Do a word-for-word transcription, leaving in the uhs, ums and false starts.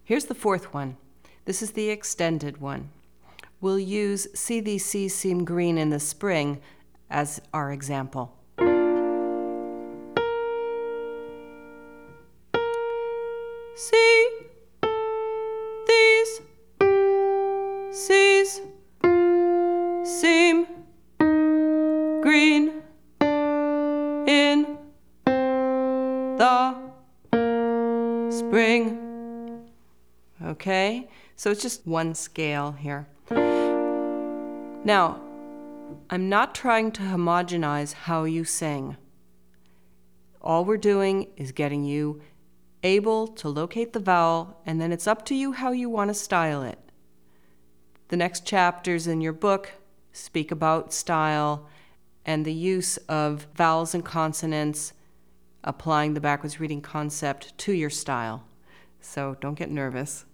Here's the fourth one. This is the extended one. We'll use See These Seas Seem Green in the Spring as our example. See these seas seem green in the spring. Okay, so it's just one scale here. Now, I'm not trying to homogenize how you sing. All we're doing is getting you able to locate the vowel, and then it's up to you how you want to style it. The next chapters in your book speak about style and the use of vowels and consonants, applying the backwards reading concept to your style. So don't get nervous.